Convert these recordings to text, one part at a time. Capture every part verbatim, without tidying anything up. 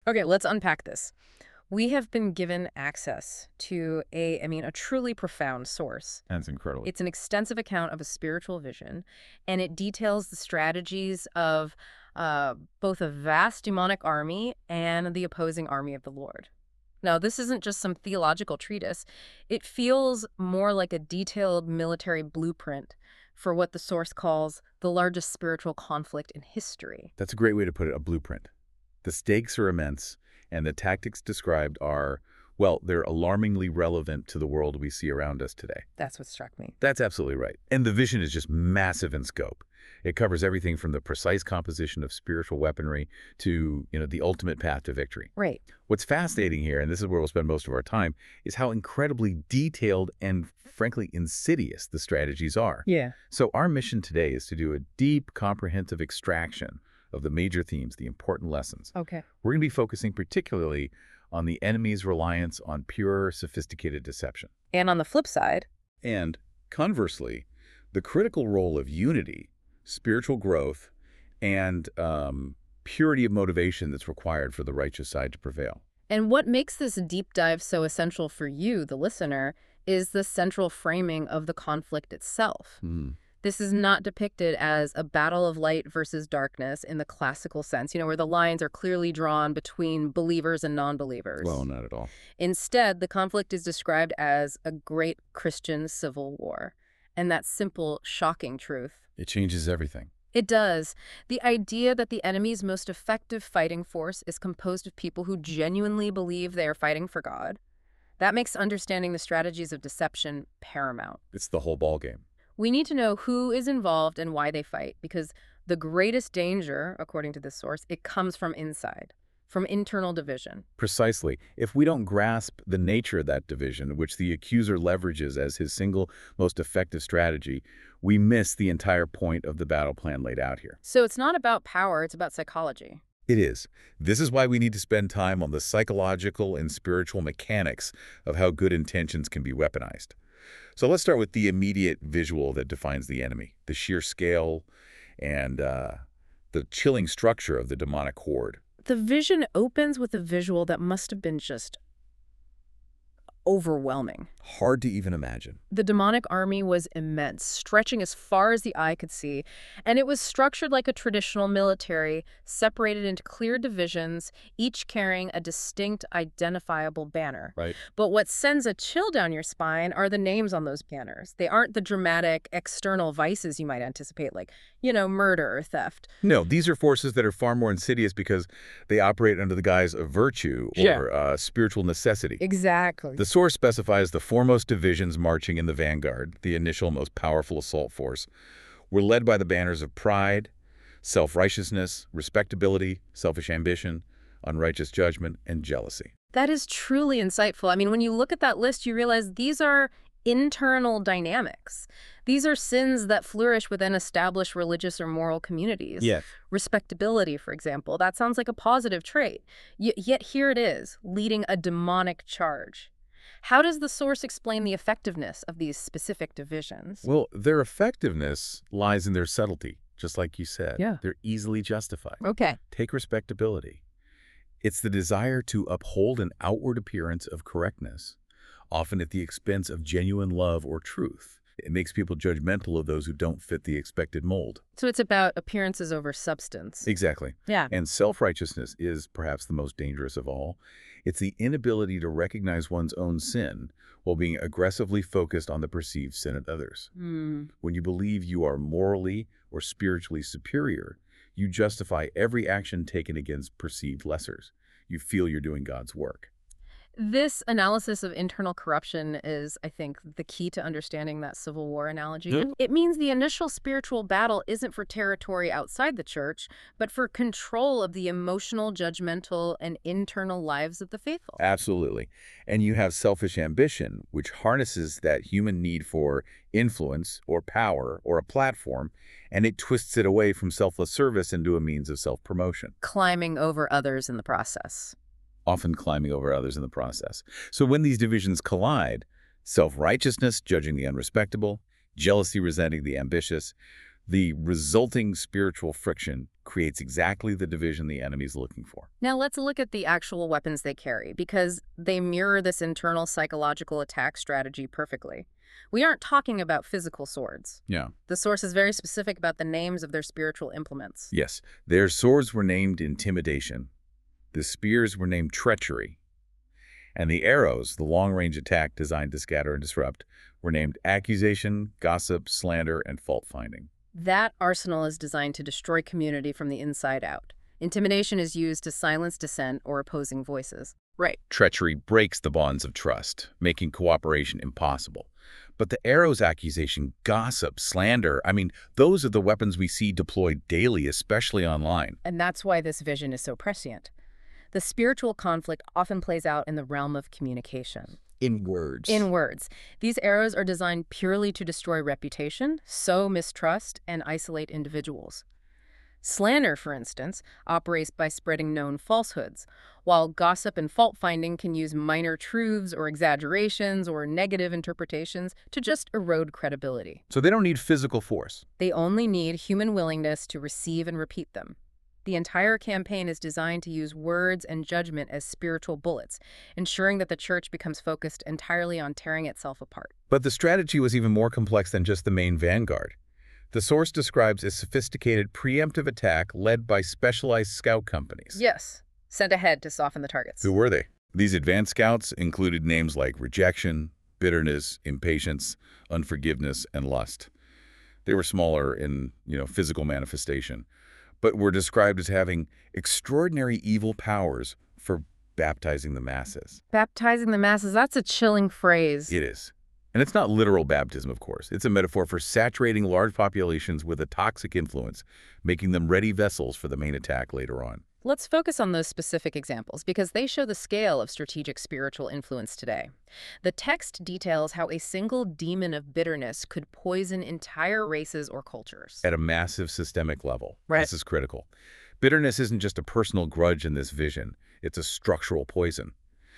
Okay, let's unpack this. We have been given access to a, I mean, a truly profound source. That's incredible. It's an extensive account of a spiritual vision, and it details the strategies of uh, both a vast demonic army and the opposing army of the Lord. Now, this isn't just some theological treatise. It feels more like a detailed military blueprint for what the source calls the largest spiritual conflict in history. That's a great way to put it, a blueprint. The stakes are immense, and the tactics described are, well, they're alarmingly relevant to the world we see around us today. That's what struck me. That's absolutely right. And the vision is just massive in scope. It covers everything from the precise composition of spiritual weaponry to, you know, the ultimate path to victory. Right. What's fascinating here, and this is where we'll spend most of our time, is how incredibly detailed and, frankly, insidious the strategies are. Yeah. So our mission today is to do a deep, comprehensive extraction of the major themes, the important lessons. Okay. We're going to be focusing particularly on the enemy's reliance on pure, sophisticated deception. And on the flip side, And, conversely, the critical role of unity, spiritual growth, and um, purity of motivation that's required for the righteous side to prevail. and what makes this deep dive so essential for you, the listener, is the central framing of the conflict itself. Hmm. This is not depicted as a battle of light versus darkness in the classical sense, you know, where the lines are clearly drawn between believers and non-believers. Well, not at all. Instead, the conflict is described as a great Christian civil war. And that simple, shocking truth. It changes everything. It does. The idea that the enemy's most effective fighting force is composed of people who genuinely believe they are fighting for God, that makes understanding the strategies of deception paramount. It's the whole ballgame. We need to know who is involved and why they fight, because the greatest danger, according to this source, it comes from inside, from internal division. Precisely. If we don't grasp the nature of that division, which the accuser leverages as his single most effective strategy, we miss the entire point of the battle plan laid out here. So it's not about power, it's about psychology. It is. This is why we need to spend time on the psychological and spiritual mechanics of how good intentions can be weaponized. So let's start with the immediate visual that defines the enemy, the sheer scale and uh, the chilling structure of the demonic horde. The vision opens with a visual that must have been just overwhelming. Hard to even imagine. The demonic army was immense, stretching as far as the eye could see, and it was structured like a traditional military, separated into clear divisions, each carrying a distinct, identifiable banner. Right. But what sends a chill down your spine are the names on those banners. They aren't the dramatic, external vices you might anticipate, like, you know, murder or theft. No, these are forces that are far more insidious because they operate under the guise of virtue or Yeah. uh, spiritual necessity. Exactly. The source specifies the foremost divisions marching in the vanguard, the initial most powerful assault force, were led by the banners of pride, self-righteousness, respectability, selfish ambition, unrighteous judgment, and jealousy. That is truly insightful. I mean, when you look at that list, you realize these are internal dynamics. These are sins that flourish within established religious or moral communities. Yes. Respectability, for example, that sounds like a positive trait. Y- yet here it is, leading a demonic charge. How does the source explain the effectiveness of these specific divisions? Well, their effectiveness lies in their subtlety, just like you said. Yeah. They're easily justified. Okay. Take respectability. It's the desire to uphold an outward appearance of correctness, often at the expense of genuine love or truth. It makes people judgmental of those who don't fit the expected mold. So it's about appearances over substance. Exactly. Yeah. And self-righteousness is perhaps the most dangerous of all. It's the inability to recognize one's own sin while being aggressively focused on the perceived sin of others. Hmm. When you believe you are morally or spiritually superior, you justify every action taken against perceived lessers. You feel you're doing God's work. This analysis of internal corruption is, I think, the key to understanding that Civil War analogy. Yeah. It means the initial spiritual battle isn't for territory outside the church, but for control of the emotional, judgmental, and internal lives of the faithful. Absolutely. And you have selfish ambition, which harnesses that human need for influence or power or a platform, and it twists it away from selfless service into a means of self-promotion, Climbing over others in the process. often climbing over others in the process. So when these divisions collide, self-righteousness judging the unrespectable, jealousy resenting the ambitious, The resulting spiritual friction creates exactly the division the enemy's looking for. Now let's look at the actual weapons they carry, because they mirror this internal psychological attack strategy perfectly. We aren't talking about physical swords. Yeah. The source is very specific about the names of their spiritual implements. Yes, their swords were named intimidation. The spears were named treachery. And the arrows, the long-range attack designed to scatter and disrupt, were named accusation, gossip, slander, and fault-finding. That arsenal is designed to destroy community from the inside out. Intimidation is used to silence dissent or opposing voices. Right. Treachery breaks the bonds of trust, making cooperation impossible. But the arrows, accusation, gossip, slander, I mean, those are the weapons we see deployed daily, especially online. And that's why this vision is so prescient. The spiritual conflict often plays out in the realm of communication. In words. In words. These arrows are designed purely to destroy reputation, sow mistrust, and isolate individuals. Slander, for instance, operates by spreading known falsehoods, while gossip and fault-finding can use minor truths or exaggerations or negative interpretations to just erode credibility. So they don't need physical force. They only need human willingness to receive and repeat them. The entire campaign is designed to use words and judgment as spiritual bullets, ensuring that the church becomes focused entirely on tearing itself apart. But the strategy was even more complex than just the main vanguard. The source describes a sophisticated preemptive attack led by specialized scout companies. Yes, sent ahead to soften the targets. Who were they? These advanced scouts included names like rejection, bitterness, impatience, unforgiveness, and lust. They were smaller in, you know, physical manifestation, but were described as having extraordinary evil powers for baptizing the masses. Baptizing the masses, that's a chilling phrase. It is. And it's not literal baptism, of course. It's a metaphor for saturating large populations with a toxic influence, making them ready vessels for the main attack later on. Let's focus on those specific examples because they show the scale of strategic spiritual influence today. The text details how a single demon of bitterness could poison entire races or cultures. At a massive systemic level. Right. This is critical. Bitterness isn't just a personal grudge in this vision. It's a structural poison.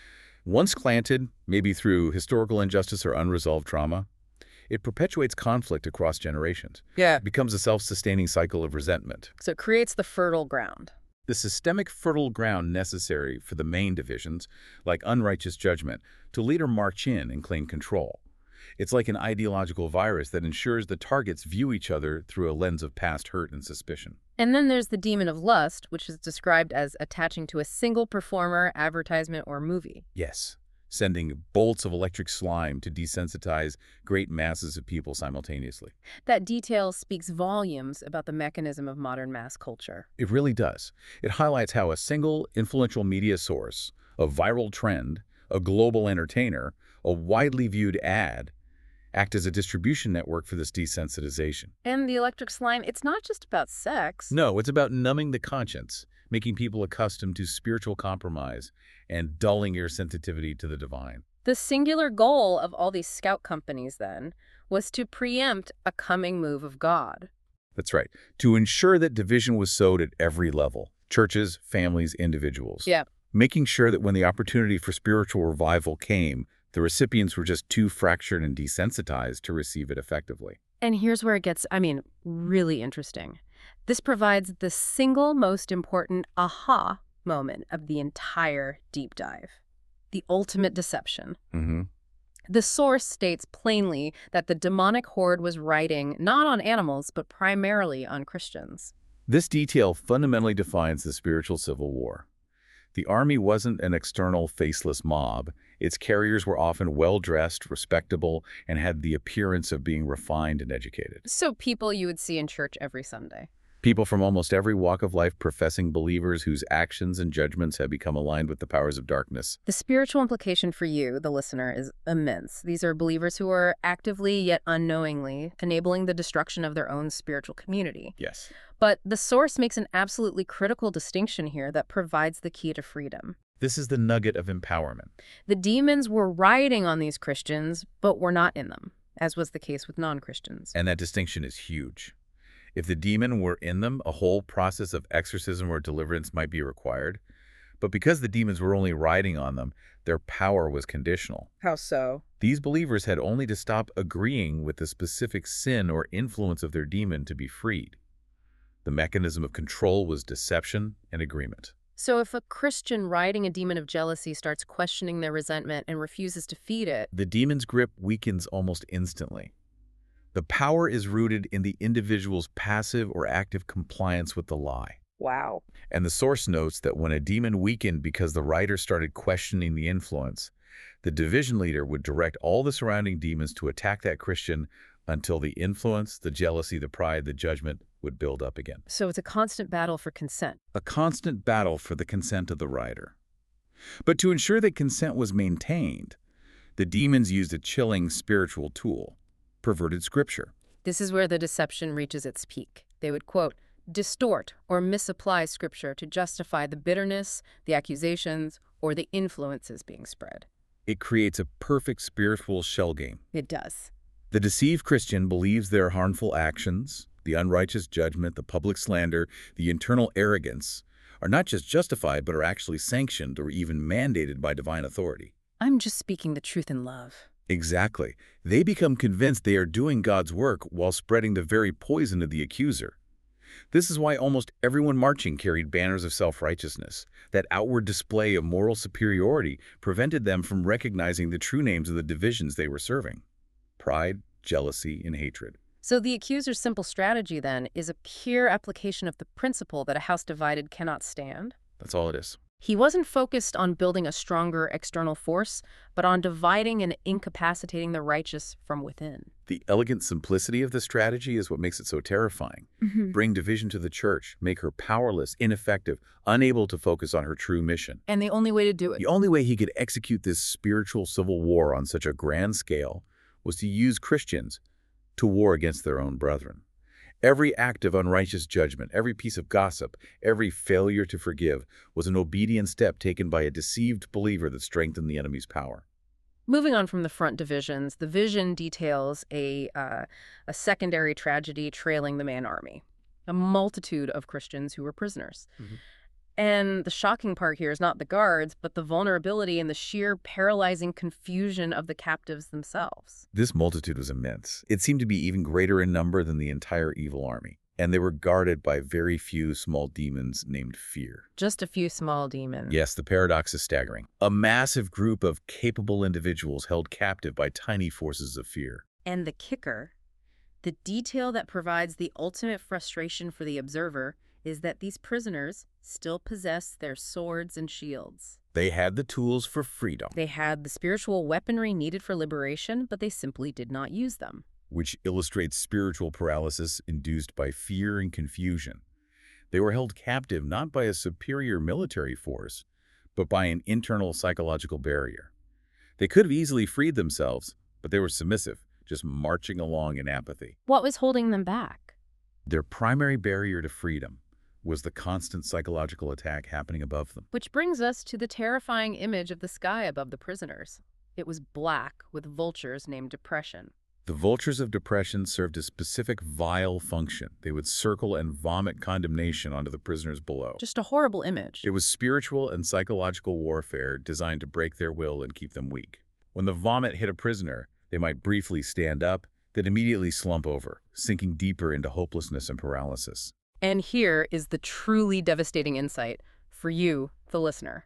Once planted, maybe through historical injustice or unresolved trauma, it perpetuates conflict across generations. Yeah. It becomes a self-sustaining cycle of resentment. So it creates the fertile ground. The systemic fertile ground necessary for the main divisions, like unrighteous judgment, to later march in and claim control. It's like an ideological virus that ensures the targets view each other through a lens of past hurt and suspicion. And then there's the demon of lust, which is described as attaching to a single performer, advertisement, or movie. Yes, sending bolts of electric slime to desensitize great masses of people simultaneously. That detail speaks volumes about the mechanism of modern mass culture. It really does. It highlights how a single influential media source, a viral trend, a global entertainer, a widely viewed ad, act as a distribution network for this desensitization. And the electric slime, it's not just about sex. No, it's about numbing the conscience, making people accustomed to spiritual compromise, and dulling your sensitivity to the divine. The singular goal of all these scout companies, then, was to preempt a coming move of God. That's right. To ensure that division was sowed at every level, churches, families, individuals. Yeah. Making sure that when the opportunity for spiritual revival came, the recipients were just too fractured and desensitized to receive it effectively. And here's where it gets, I mean, really interesting. This provides the single most important aha moment of the entire deep dive. The ultimate deception. Mm-hmm. The source states plainly that the demonic horde was riding not on animals, but primarily on Christians. This detail fundamentally defines the spiritual civil war. The army wasn't an external, faceless mob. Its carriers were often well-dressed, respectable, and had the appearance of being refined and educated. So people you would see in church every Sunday. People from almost every walk of life, professing believers whose actions and judgments have become aligned with the powers of darkness. The spiritual implication for you, the listener, is immense. These are believers who are actively yet unknowingly enabling the destruction of their own spiritual community. Yes. But the source makes an absolutely critical distinction here that provides the key to freedom. This is the nugget of empowerment. The demons were riding on these Christians, but were not in them, as was the case with non-Christians. And that distinction is huge. If the demon were in them, a whole process of exorcism or deliverance might be required. But because the demons were only riding on them, their power was conditional. How so? These believers had only to stop agreeing with the specific sin or influence of their demon to be freed. The mechanism of control was deception and agreement. So if a Christian riding a demon of jealousy starts questioning their resentment and refuses to feed it, The demon's grip weakens almost instantly. The power is rooted in the individual's passive or active compliance with the lie. wow. And the source notes that when a demon weakened because the rider started questioning the influence, the division leader would direct all the surrounding demons to attack that Christian until the influence, the jealousy, the pride, the judgment would build up again. So it's a constant battle for consent. A constant battle for the consent of the rider. But to ensure that consent was maintained, the demons used a chilling spiritual tool, perverted scripture. This is where the deception reaches its peak. They would, quote, distort or misapply scripture to justify the bitterness, the accusations, or the influences being spread. It creates a perfect spiritual shell game. It does. The deceived Christian believes their harmful actions, the unrighteous judgment, the public slander, the internal arrogance, are not just justified but are actually sanctioned or even mandated by divine authority. I'm just speaking the truth in love. Exactly. They become convinced they are doing God's work while spreading the very poison of the accuser. This is why almost everyone marching carried banners of self-righteousness. That outward display of moral superiority prevented them from recognizing the true names of the divisions they were serving: pride, jealousy, and hatred. So the accuser's simple strategy, then, is a pure application of the principle that a house divided cannot stand. That's all it is. He wasn't focused on building a stronger external force, but on dividing and incapacitating the righteous from within. The elegant simplicity of the strategy is what makes it so terrifying. Mm-hmm. Bring division to the church, make her powerless, ineffective, unable to focus on her true mission. And the only way to do it. The only way he could execute this spiritual civil war on such a grand scale was to use Christians to war against their own brethren. Every act of unrighteous judgment, every piece of gossip, every failure to forgive was an obedient step taken by a deceived believer that strengthened the enemy's power. Moving on from the front divisions, the vision details a, uh, a secondary tragedy trailing the main army, a multitude of Christians who were prisoners. Mhm. And the shocking part here is not the guards, but the vulnerability and the sheer paralyzing confusion of the captives themselves. This multitude was immense. It seemed to be even greater in number than the entire evil army, and they were guarded by very few small demons named fear. Just a few small demons. Yes, the paradox is staggering. A massive group of capable individuals held captive by tiny forces of fear. And the kicker, the detail that provides the ultimate frustration for the observer, is that these prisoners still possess their swords and shields. They had the tools for freedom, They had the spiritual weaponry needed for liberation, but they simply did not use them. which illustrates spiritual paralysis induced by fear and confusion. They were held captive not by a superior military force, but by an internal psychological barrier. They could have easily freed themselves, but they were submissive, just marching along in apathy. What was holding them back? Their primary barrier to freedom was the constant psychological attack happening above them. Which brings us to the terrifying image of the sky above the prisoners. It was black with vultures named Depression. The vultures of depression served a specific vile function. They would circle and vomit condemnation onto the prisoners below. Just a horrible image. It was spiritual and psychological warfare designed to break their will and keep them weak. When the vomit hit a prisoner, they might briefly stand up, then immediately slump over, sinking deeper into hopelessness and paralysis. And here is the truly devastating insight for you, the listener.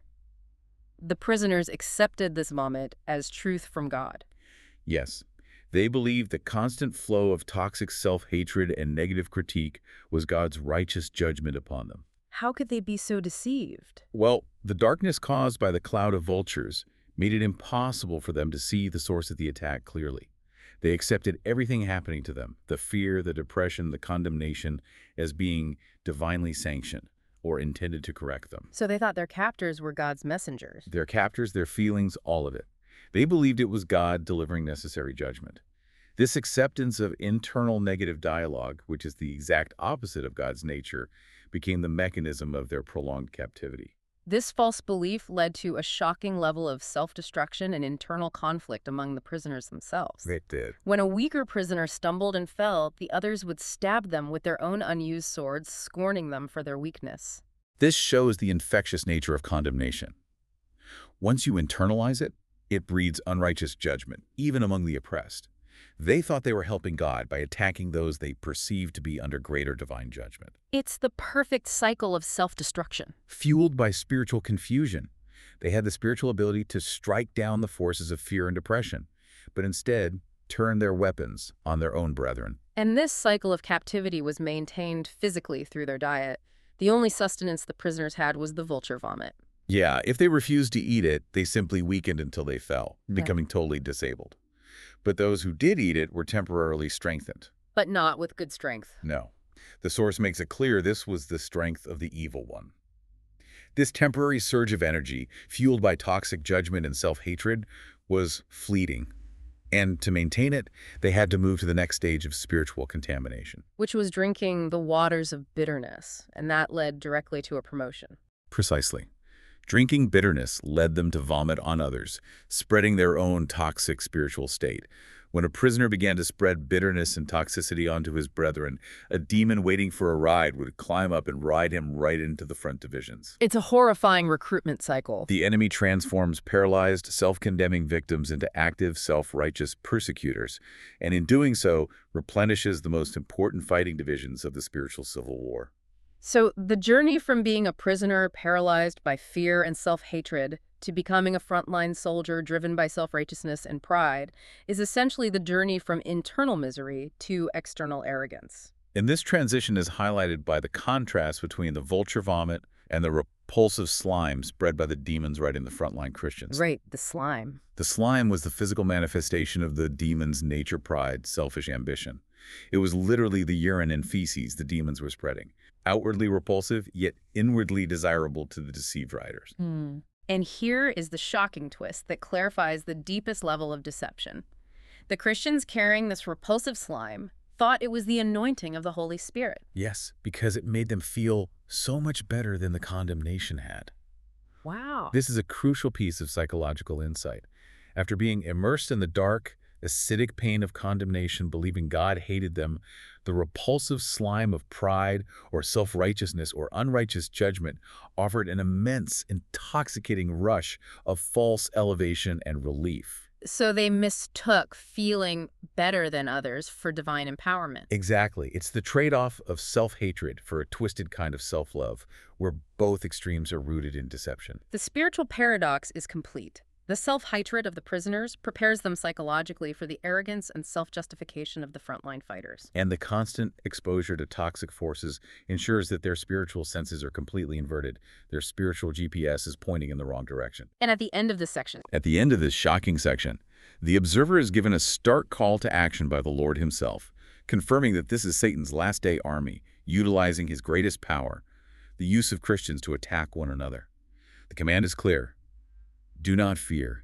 The prisoners accepted this vomit as truth from God. Yes, they believed the constant flow of toxic self-hatred and negative critique was God's righteous judgment upon them. How could they be so deceived? Well, the darkness caused by the cloud of vultures made it impossible for them to see the source of the attack clearly. They accepted everything happening to them, the fear, the depression, the condemnation, as being divinely sanctioned or intended to correct them. So they thought their captors were God's messengers. Their captors, their feelings, all of it. They believed it was God delivering necessary judgment. This acceptance of internal negative dialogue, which is the exact opposite of God's nature, became the mechanism of their prolonged captivity. This false belief led to a shocking level of self-destruction and internal conflict among the prisoners themselves. It did. When a weaker prisoner stumbled and fell, the others would stab them with their own unused swords, scorning them for their weakness. This shows the infectious nature of condemnation. Once you internalize it, it breeds unrighteous judgment, even among the oppressed. They thought they were helping God by attacking those they perceived to be under greater divine judgment. It's the perfect cycle of self-destruction. Fueled by spiritual confusion, they had the spiritual ability to strike down the forces of fear and depression, but instead turned their weapons on their own brethren. And this cycle of captivity was maintained physically through their diet. The only sustenance the prisoners had was the vulture vomit. Yeah, if they refused to eat it, they simply weakened until they fell, Yeah. becoming totally disabled. But those who did eat it were temporarily strengthened. But not with good strength. No. The source makes it clear this was the strength of the evil one. This temporary surge of energy, fueled by toxic judgment and self-hatred, was fleeting. And to maintain it, they had to move to the next stage of spiritual contamination. Which was drinking the waters of bitterness, and that led directly to a promotion. Precisely. Drinking bitterness led them to vomit on others, spreading their own toxic spiritual state. When a prisoner began to spread bitterness and toxicity onto his brethren, a demon waiting for a ride would climb up and ride him right into the front divisions. It's a horrifying recruitment cycle. The enemy transforms paralyzed, self-condemning victims into active, self-righteous persecutors, and in doing so, replenishes the most important fighting divisions of the spiritual civil war. So the journey from being a prisoner paralyzed by fear and self-hatred to becoming a frontline soldier driven by self-righteousness and pride is essentially the journey from internal misery to external arrogance. And this transition is highlighted by the contrast between the vulture vomit and the repulsive slime spread by the demons right in the frontline Christians. Right, the slime. The slime was the physical manifestation of the demon's nature, pride, selfish ambition. It was literally the urine and feces the demons were spreading. Outwardly repulsive, yet inwardly desirable to the deceived riders. Hmm. And here is the shocking twist that clarifies the deepest level of deception. The Christians carrying this repulsive slime thought it was the anointing of the Holy Spirit. Yes, because it made them feel so much better than the condemnation had. Wow. This is a crucial piece of psychological insight. After being immersed in the dark, acidic pain of condemnation, believing God hated them, the repulsive slime of pride or self-righteousness or unrighteous judgment offered an immense, intoxicating rush of false elevation and relief. So they mistook feeling better than others for divine empowerment. Exactly. It's the trade-off of self-hatred for a twisted kind of self-love, where both extremes are rooted in deception. The spiritual paradox is complete. The self-hatred of the prisoners prepares them psychologically for the arrogance and self-justification of the frontline fighters. And the constant exposure to toxic forces ensures that their spiritual senses are completely inverted. Their spiritual G P S is pointing in the wrong direction. And at the end of this section, At the end of this shocking section, the observer is given a stark call to action by the Lord himself, confirming that this is Satan's last day army, utilizing his greatest power, the use of Christians to attack one another. The command is clear. Do not fear.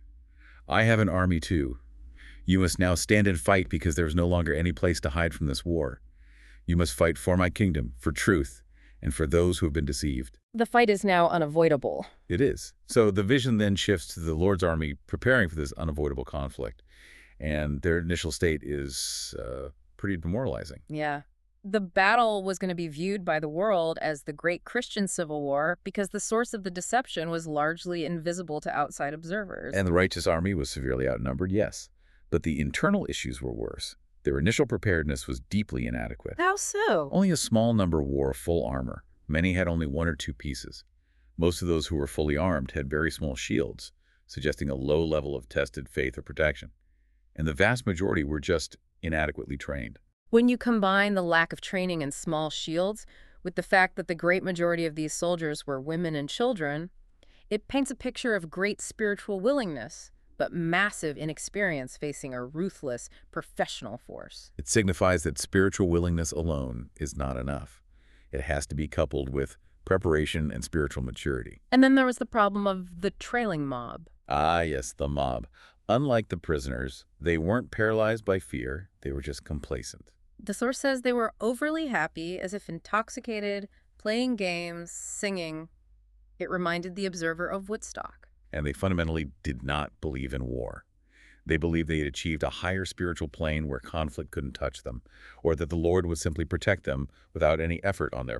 I have an army too. You must now stand and fight because there is no longer any place to hide from this war. You must fight for my kingdom, for truth, and for those who have been deceived. the fight is now unavoidable. It is. So the vision then shifts to the Lord's army preparing for this unavoidable conflict. And their initial state is uh, pretty demoralizing. Yeah. The battle was going to be viewed by the world as the great Christian civil war because the source of the deception was largely invisible to outside observers. And the righteous army was severely outnumbered, yes. But the internal issues were worse. Their initial preparedness was deeply inadequate. How so? Only a small number wore full armor. Many had only one or two pieces. Most of those who were fully armed had very small shields, suggesting a low level of tested faith or protection. And the vast majority were just inadequately trained. When you combine the lack of training and small shields with the fact that the great majority of these soldiers were women and children, it paints a picture of great spiritual willingness, but massive inexperience facing a ruthless, professional force. It signifies that spiritual willingness alone is not enough. It has to be coupled with preparation and spiritual maturity. And then there was the problem of the trailing mob. Ah, yes, the mob. Unlike the prisoners, they weren't paralyzed by fear, they were just complacent. The source says they were overly happy, as if intoxicated, playing games, singing. It reminded the observer of Woodstock. And they fundamentally did not believe in war. They believed they had achieved a higher spiritual plane where conflict couldn't touch them, or that the Lord would simply protect them without any effort on their part.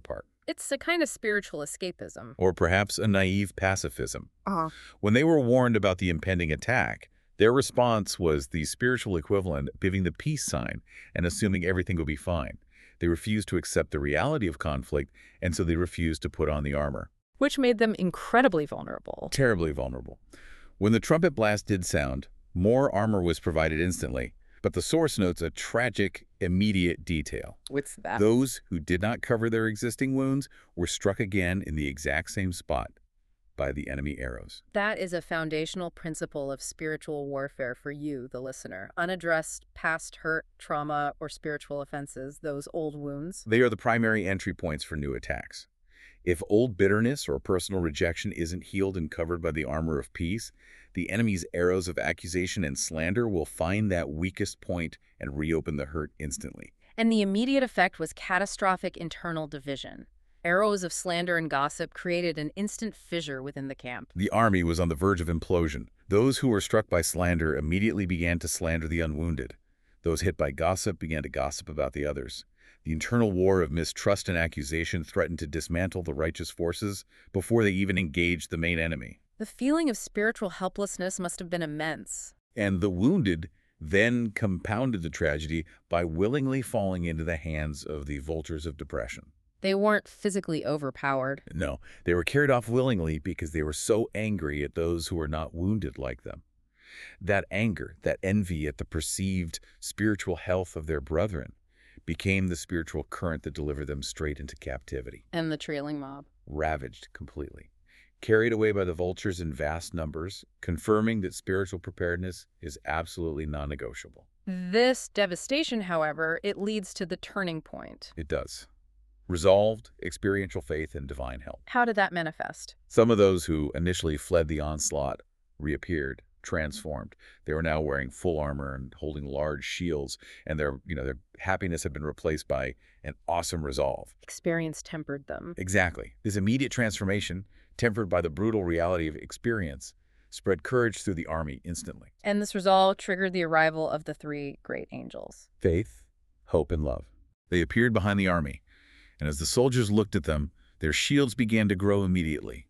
It's a kind of spiritual escapism. or perhaps a naive pacifism. Uh-huh. When they were warned about the impending attack, their response was the spiritual equivalent of giving the peace sign and assuming everything would be fine. They refused to accept the reality of conflict, and so they refused to put on the armor. Which made them incredibly vulnerable. Terribly vulnerable. When the trumpet blast did sound, more armor was provided instantly, but the source notes a tragic, immediate detail. What's that? Those who did not cover their existing wounds were struck again in the exact same spot by the enemy arrows. That is a foundational principle of spiritual warfare for you, the listener. Unaddressed past hurt, trauma, or spiritual offenses, those old wounds. They are the primary entry points for new attacks. If old bitterness or personal rejection isn't healed and covered by the armor of peace, the enemy's arrows of accusation and slander will find that weakest point and reopen the hurt instantly. And the immediate effect was catastrophic internal division. Arrows of slander and gossip created an instant fissure within the camp. The army was on the verge of implosion. Those who were struck by slander immediately began to slander the unwounded. Those hit by gossip began to gossip about the others. The internal war of mistrust and accusation threatened to dismantle the righteous forces before they even engaged the main enemy. The feeling of spiritual helplessness must have been immense. And the wounded then compounded the tragedy by willingly falling into the hands of the vultures of depression. They weren't physically overpowered. No, they were carried off willingly because they were so angry at those who were not wounded like them. That anger, that envy at the perceived spiritual health of their brethren, became the spiritual current that delivered them straight into captivity. And the trailing mob. Ravaged completely. Carried away by the vultures in vast numbers, confirming that spiritual preparedness is absolutely non-negotiable. This devastation, however, it leads to the turning point. It does. Resolved, experiential faith, and divine help. How did that manifest? Some of those who initially fled the onslaught reappeared, transformed. They were now wearing full armor and holding large shields, and their, you know, their happiness had been replaced by an awesome resolve. Experience tempered them. Exactly. This immediate transformation, tempered by the brutal reality of experience, spread courage through the army instantly. And this resolve triggered the arrival of the three great angels. Faith, hope, and love. They appeared behind the army, and as the soldiers looked at them, their shields began to grow immediately.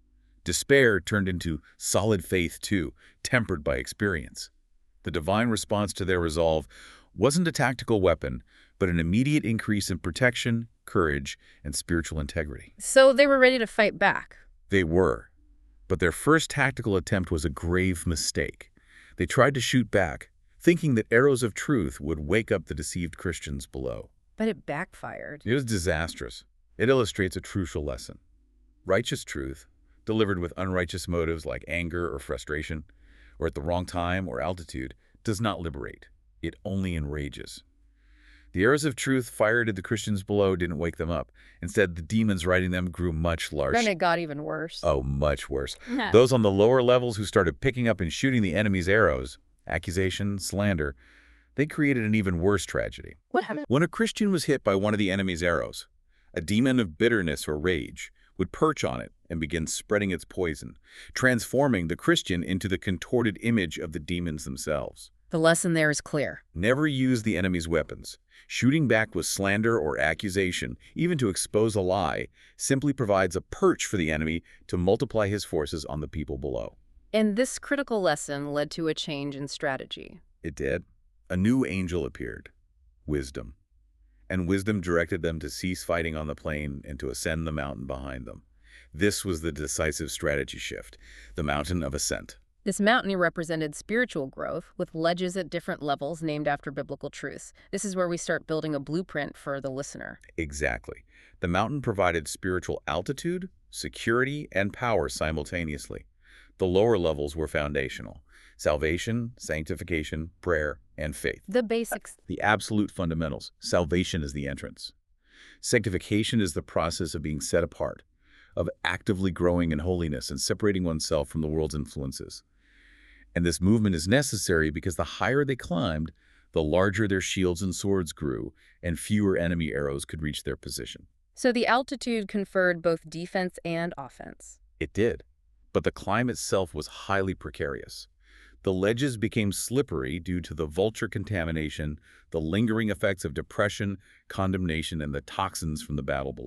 Despair turned into solid faith, too, tempered by experience. The divine response to their resolve wasn't a tactical weapon, but an immediate increase in protection, courage, and spiritual integrity. So they were ready to fight back. They were. But their first tactical attempt was a grave mistake. They tried to shoot back, thinking that arrows of truth would wake up the deceived Christians below. But it backfired. It was disastrous. It illustrates a crucial lesson. Righteous truth, delivered with unrighteous motives like anger or frustration, or at the wrong time or altitude, does not liberate. It only enrages. The arrows of truth fired at the Christians below didn't wake them up. Instead, the demons riding them grew much larger. Then it got even worse. Oh, much worse. Those on the lower levels who started picking up and shooting the enemy's arrows, accusation, slander, they created an even worse tragedy. What happened? When a Christian was hit by one of the enemy's arrows, a demon of bitterness or rage would perch on it and begin spreading its poison, transforming the Christian into the contorted image of the demons themselves. The lesson there is clear. Never use the enemy's weapons. Shooting back with slander or accusation, even to expose a lie, simply provides a perch for the enemy to multiply his forces on the people below. And this critical lesson led to a change in strategy. It did. A new angel appeared, Wisdom. And Wisdom directed them to cease fighting on the plain and to ascend the mountain behind them. This was the decisive strategy shift, the mountain of ascent. This mountain represented spiritual growth, with ledges at different levels named after biblical truths. This is where we start building a blueprint for the listener. Exactly. The mountain provided spiritual altitude, security, and power simultaneously. The lower levels were foundational: salvation, sanctification, prayer, and faith. The basics. The absolute fundamentals. Salvation is the entrance. Sanctification is the process of being set apart, of actively growing in holiness and separating oneself from the world's influences. And this movement is necessary because the higher they climbed, the larger their shields and swords grew, and fewer enemy arrows could reach their position. So the altitude conferred both defense and offense. It did, but the climb itself was highly precarious. The ledges became slippery due to the vulture contamination, the lingering effects of depression, condemnation, and the toxins from the battle below.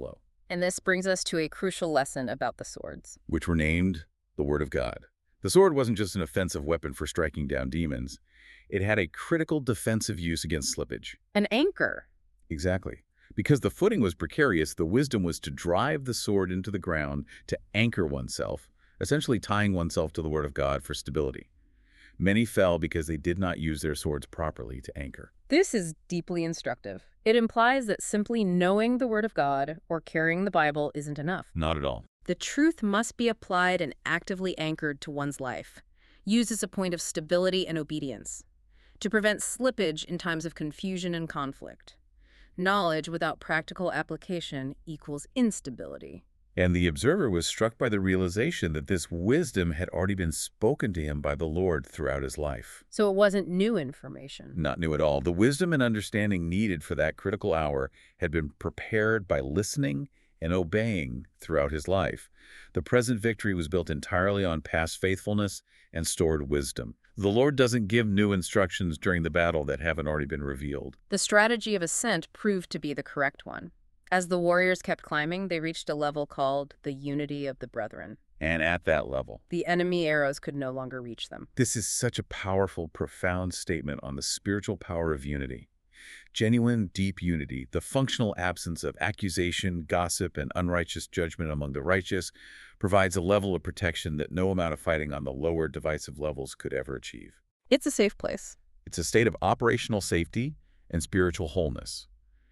And this brings us to a crucial lesson about the swords. which were named the Word of God. The sword wasn't just an offensive weapon for striking down demons. It had a critical defensive use against slippage. An anchor. Exactly. Because the footing was precarious, the wisdom was to drive the sword into the ground to anchor oneself, essentially tying oneself to the Word of God for stability. Many fell because they did not use their swords properly to anchor. This is deeply instructive. It implies that simply knowing the Word of God or carrying the Bible isn't enough. Not at all. The truth must be applied and actively anchored to one's life, used as a point of stability and obedience, to prevent slippage in times of confusion and conflict. Knowledge without practical application equals instability. And the observer was struck by the realization that this wisdom had already been spoken to him by the Lord throughout his life. So it wasn't new information. Not new at all. The wisdom and understanding needed for that critical hour had been prepared by listening and obeying throughout his life. The present victory was built entirely on past faithfulness and stored wisdom. The Lord doesn't give new instructions during the battle that haven't already been revealed. The strategy of ascent proved to be the correct one. As the warriors kept climbing, they reached a level called the unity of the brethren. And at that level, The enemy arrows could no longer reach them. this is such a powerful, profound statement on the spiritual power of unity. Genuine, deep unity, the functional absence of accusation, gossip, and unrighteous judgment among the righteous, provides a level of protection that no amount of fighting on the lower divisive levels could ever achieve. It's a safe place. It's a state of operational safety and spiritual wholeness.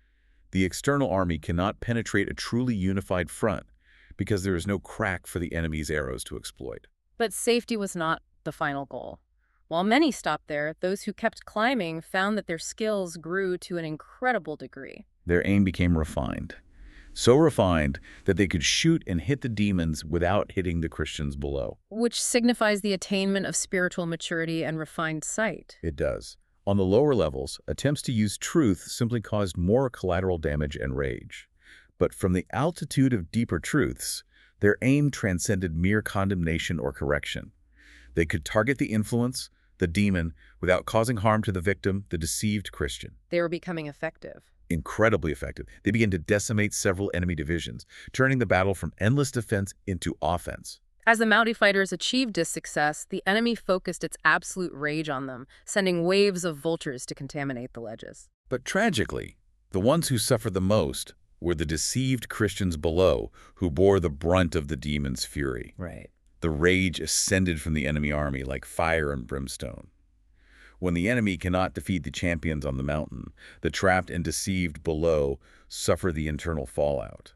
The external army cannot penetrate a truly unified front because there is no crack for the enemy's arrows to exploit. But safety was not the final goal. While many stopped there, those who kept climbing found that their skills grew to an incredible degree. Their aim became refined. So refined that they could shoot and hit the demons without hitting the Christians below. Which signifies the attainment of spiritual maturity and refined sight. It does. On the lower levels, attempts to use truth simply caused more collateral damage and rage. But from the altitude of deeper truths, their aim transcended mere condemnation or correction. They could target the influence, the demon, without causing harm to the victim, the deceived Christian. They were becoming effective. Incredibly effective. They began to decimate several enemy divisions, turning the battle from endless defense into offense. As the Mountie fighters achieved this success, the enemy focused its absolute rage on them, sending waves of vultures to contaminate the ledges. But tragically, the ones who suffered the most were the deceived Christians below, who bore the brunt of the demon's fury. Right. The rage ascended from the enemy army like fire and brimstone. When the enemy cannot defeat the champions on the mountain, the trapped and deceived below suffer the internal fallout.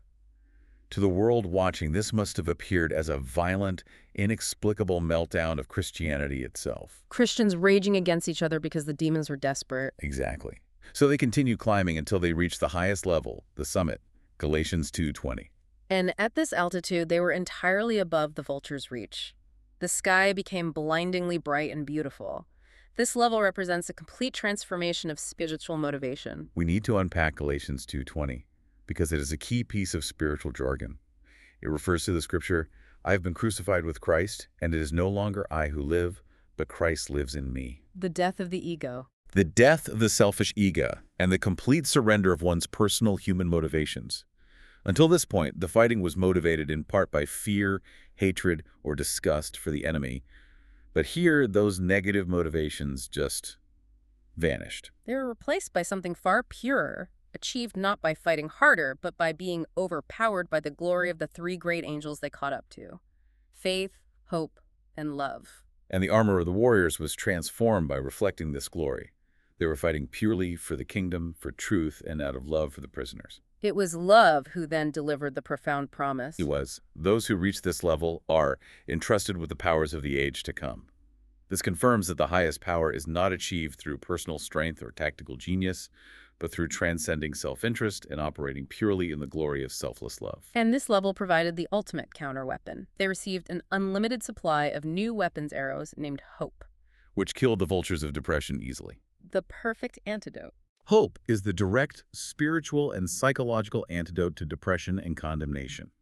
To the world watching, this must have appeared as a violent, inexplicable meltdown of Christianity itself. Christians raging against each other because the demons were desperate. Exactly. So they continue climbing until they reach the highest level, the summit, Galatians two twenty. And at this altitude, they were entirely above the vulture's reach. The sky became blindingly bright and beautiful. This level represents a complete transformation of spiritual motivation. We need to unpack Galatians two twenty because it is a key piece of spiritual jargon. It refers to the scripture, I have been crucified with Christ, and it is no longer I who live, but Christ lives in me. The death of the ego. The death of the selfish ego and the complete surrender of one's personal human motivations. Until this point, the fighting was motivated in part by fear, hatred, or disgust for the enemy. But here, those negative motivations just vanished. They were replaced by something far purer, achieved not by fighting harder, but by being overpowered by the glory of the three great angels they caught up to: faith, hope, and love. And the armor of the warriors was transformed by reflecting this glory. They were fighting purely for the kingdom, for truth, and out of love for the prisoners. It was love who then delivered the profound promise. It was, those who reach this level are entrusted with the powers of the age to come. This confirms that the highest power is not achieved through personal strength or tactical genius, but through transcending self-interest and operating purely in the glory of selfless love. And this level provided the ultimate counter-weapon. They received an unlimited supply of new weapons arrows named Hope. Which killed the vultures of depression easily. The perfect antidote. Hope is the direct spiritual and psychological antidote to depression and condemnation.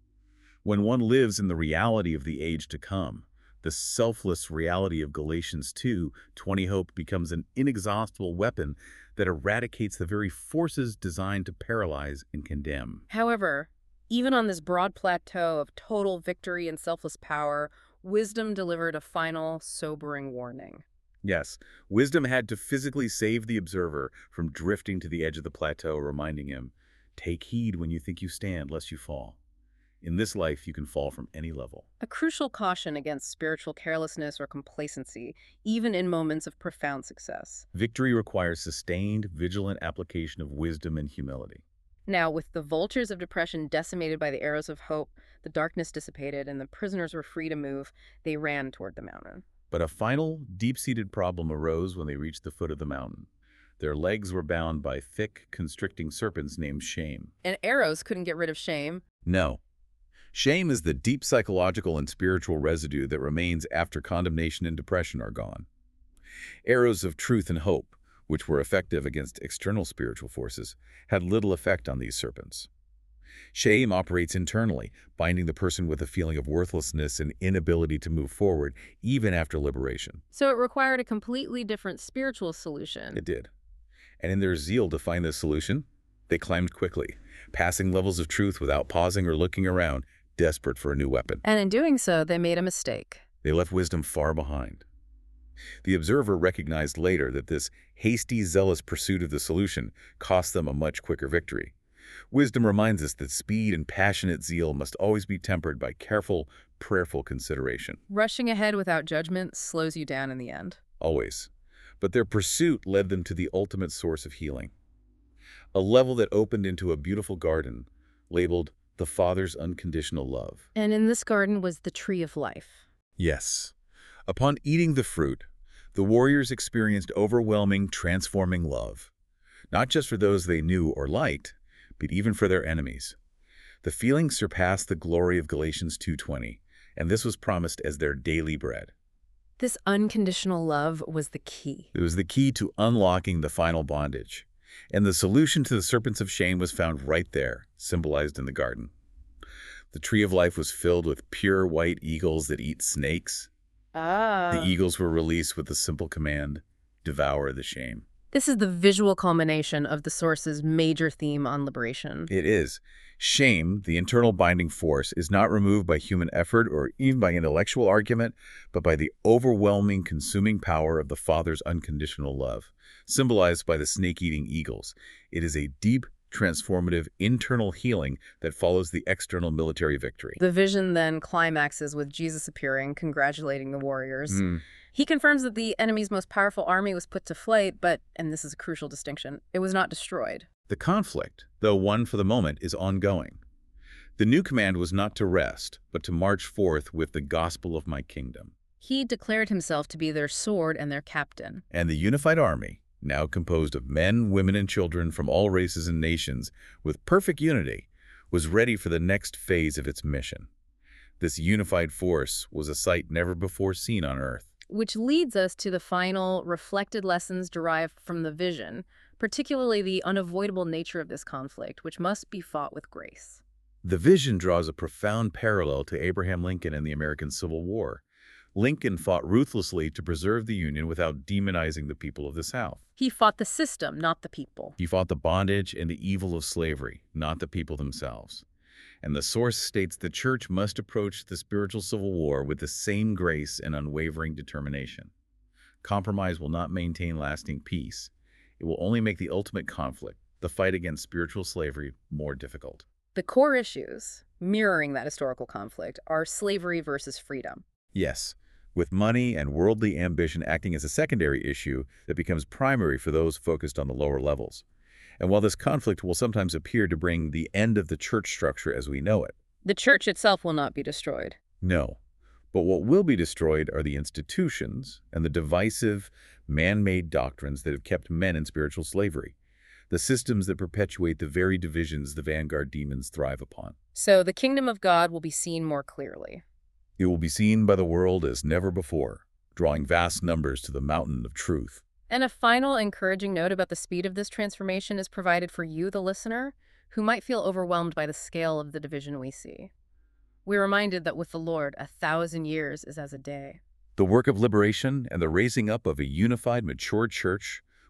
When one lives in the reality of the age to come, the selfless reality of Galatians two twenty hope becomes an inexhaustible weapon that eradicates the very forces designed to paralyze and condemn. However, Even on this broad plateau of total victory and selfless power, wisdom delivered a final, sobering warning. Yes, wisdom had to physically save the observer from drifting to the edge of the plateau, reminding him, "Take heed when you think you stand, lest you fall. In this life, you can fall from any level." A crucial caution against spiritual carelessness or complacency, even in moments of profound success. Victory requires sustained, vigilant application of wisdom and humility. Now, with the vultures of depression decimated by the arrows of hope, the darkness dissipated, and the prisoners were free to move, they ran toward the mountain. But a final, deep-seated problem arose when they reached the foot of the mountain. Their legs were bound by thick, constricting serpents named shame. And arrows couldn't get rid of shame. No. Shame is the deep psychological and spiritual residue that remains after condemnation and depression are gone. Arrows of truth and hope, which were effective against external spiritual forces, had little effect on these serpents. Shame operates internally, binding the person with a feeling of worthlessness and inability to move forward, even after liberation. So it required a completely different spiritual solution. It did. And in their zeal to find this solution, they climbed quickly, passing levels of truth without pausing or looking around, desperate for a new weapon. And in doing so, they made a mistake. They left wisdom far behind. The observer recognized later that this hasty, zealous pursuit of the solution cost them a much quicker victory. Wisdom reminds us that speed and passionate zeal must always be tempered by careful, prayerful consideration. Rushing ahead without judgment slows you down in the end. Always. But their pursuit led them to the ultimate source of healing. A level that opened into a beautiful garden, labeled the Father's Unconditional Love. And in this garden was the tree of life. Yes. Upon eating the fruit, the warriors experienced overwhelming, transforming love. Not just for those they knew or liked, but even for their enemies. The feeling surpassed the glory of Galatians two twenty, and this was promised as their daily bread. This unconditional love was the key. It was the key to unlocking the final bondage. And the solution to the serpents of shame was found right there, symbolized in the garden. The tree of life was filled with pure white eagles that eat snakes. Ah. The eagles were released with the simple command, devour the shame. This is the visual culmination of the source's major theme on liberation. It is. Shame, the internal binding force, is not removed by human effort or even by intellectual argument, but by the overwhelming, consuming power of the Father's unconditional love, symbolized by the snake-eating eagles. It is a deep, transformative internal healing that follows the external military victory. The vision then climaxes with Jesus appearing, congratulating the warriors. Mm. He confirms that the enemy's most powerful army was put to flight, but, and this is a crucial distinction, it was not destroyed. The conflict, though won for the moment, is ongoing. The new command was not to rest, but to march forth with the gospel of my kingdom. He declared himself to be their sword and their captain. And the unified army, now composed of men, women, and children from all races and nations, with perfect unity, was ready for the next phase of its mission. This unified force was a sight never before seen on earth. Which leads us to the final reflected lessons derived from the vision, particularly the unavoidable nature of this conflict, which must be fought with grace. The vision draws a profound parallel to Abraham Lincoln and the American Civil War. Lincoln fought ruthlessly to preserve the Union without demonizing the people of the South. He fought the system, not the people. He fought the bondage and the evil of slavery, not the people themselves. And the source states the church must approach the spiritual civil war with the same grace and unwavering determination. Compromise will not maintain lasting peace. It will only make the ultimate conflict, the fight against spiritual slavery, more difficult. The core issues, mirroring that historical conflict, are slavery versus freedom. Yes, with money and worldly ambition acting as a secondary issue that becomes primary for those focused on the lower levels. And while this conflict will sometimes appear to bring the end of the church structure as we know it, the church itself will not be destroyed. No. But what will be destroyed are the institutions and the divisive, man-made doctrines that have kept men in spiritual slavery, the systems that perpetuate the very divisions the vanguard demons thrive upon. So the kingdom of God will be seen more clearly. It will be seen by the world as never before, drawing vast numbers to the mountain of truth. And a final encouraging note about the speed of this transformation is provided for you, the listener, who might feel overwhelmed by the scale of the division we see. We're reminded that with the Lord, a thousand years is as a day. The work of liberation and the raising up of a unified, mature church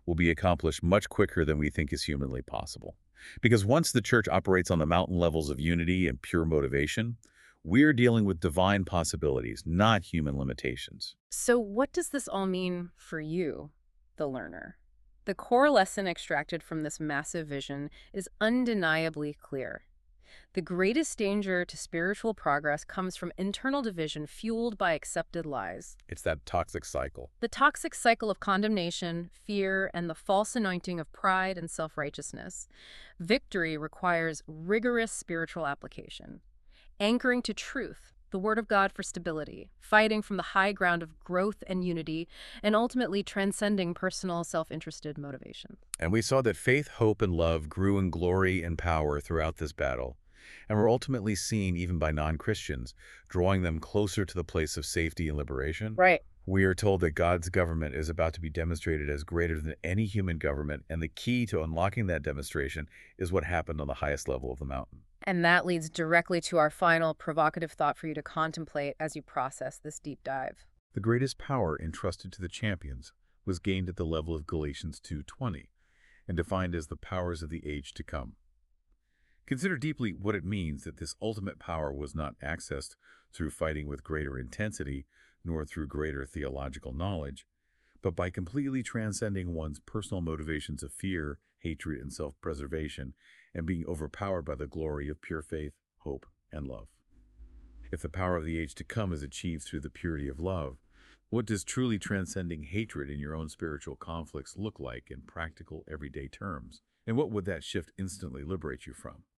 will be accomplished much quicker than we think is humanly possible. Because once the church operates on the mountain levels of unity and pure motivation, we're dealing with divine possibilities, not human limitations. So what does this all mean for you, the learner? The core lesson extracted from this massive vision is undeniably clear. The greatest danger to spiritual progress comes from internal division fueled by accepted lies. It's that toxic cycle. The toxic cycle of condemnation, fear, and the false anointing of pride and self-righteousness. Victory requires rigorous spiritual application, anchoring to truth, the Word of God for stability, fighting from the high ground of growth and unity, and ultimately transcending personal self-interested motivation. And we saw that faith, hope, and love grew in glory and power throughout this battle, and were ultimately seen even by non-Christians, drawing them closer to the place of safety and liberation. Right. We are told that God's government is about to be demonstrated as greater than any human government, and the key to unlocking that demonstration is what happened on the highest level of the mountain. And that leads directly to our final provocative thought for you to contemplate as you process this deep dive. The greatest power entrusted to the champions was gained at the level of Galatians two twenty, and defined as the powers of the age to come. Consider deeply what it means that this ultimate power was not accessed through fighting with greater intensity, nor through greater theological knowledge, but by completely transcending one's personal motivations of fear, hatred, and self-preservation, and being overpowered by the glory of pure faith, hope, and love. If the power of the age to come is achieved through the purity of love, what does truly transcending hatred in your own spiritual conflicts look like in practical, everyday terms? And what would that shift instantly liberate you from?